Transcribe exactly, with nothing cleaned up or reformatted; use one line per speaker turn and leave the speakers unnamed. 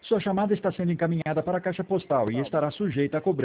Sua chamada está sendo encaminhada para a caixa postal e estará sujeita a cobrança.